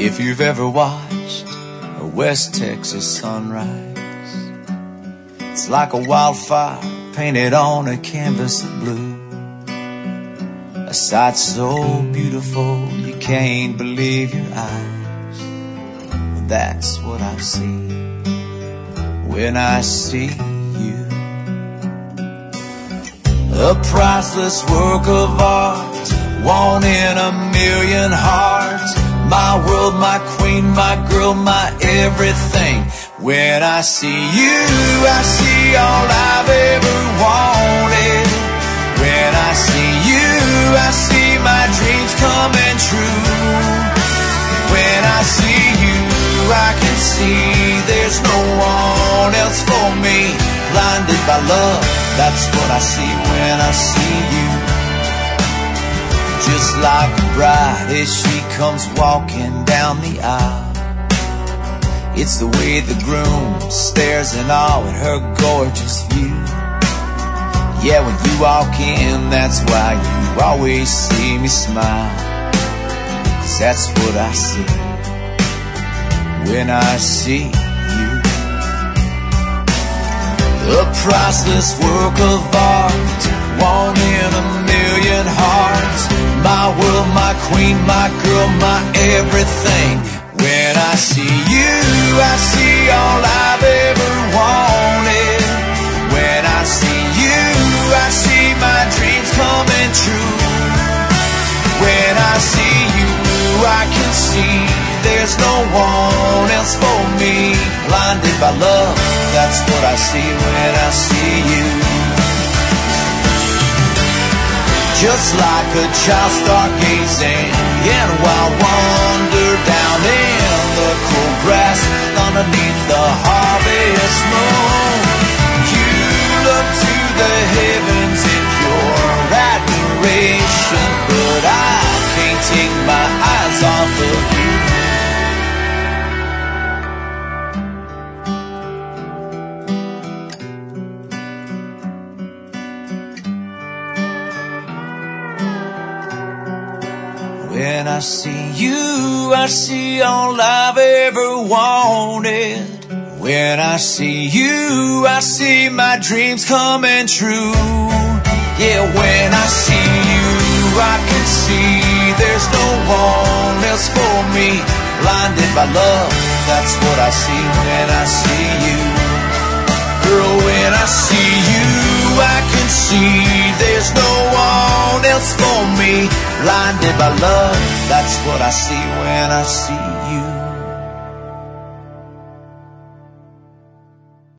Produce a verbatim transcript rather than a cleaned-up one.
If you've ever watched a West Texas sunrise, it's like a wildfire painted on a canvas of blue. A sight so beautiful you can't believe your eyes. Well, that's what I see when I see you. A priceless work of art, one in a million hearts. My world, my queen, my girl, my everything. When I see you, I see all I've ever wanted. When I see you, I see my dreams coming true. When I see you, I can see there's no one else for me. Blinded by love, that's what I see when I see you. Just like a bride as she comes walking down the aisle, it's the way the groom stares in awe at her gorgeous view. Yeah, when you walk in, that's why you always see me smile, 'cause that's what I see when I see you. A priceless work of art, one in a million hearts. My world, my queen, my girl, my everything. When I see you, I see all I've ever wanted. When I see you, I see my dreams coming true. When I see you, I can see there's no one else for me. Blinded by love, that's what I see when I see you. Just like a child stargazing in a wild wonder down in the cool grass underneath the harvest moon. You look to the heavens in pure admiration, but I can't take my eyes off of you. When I see you, I see all I've ever wanted. When I see you, I see my dreams coming true. Yeah, when I see you, I can see there's no one else for me. Blinded by love, that's what I see when I see you. Girl, when I see you, I can see there's no one else for me. Blinded by love, that's what I see when I see you.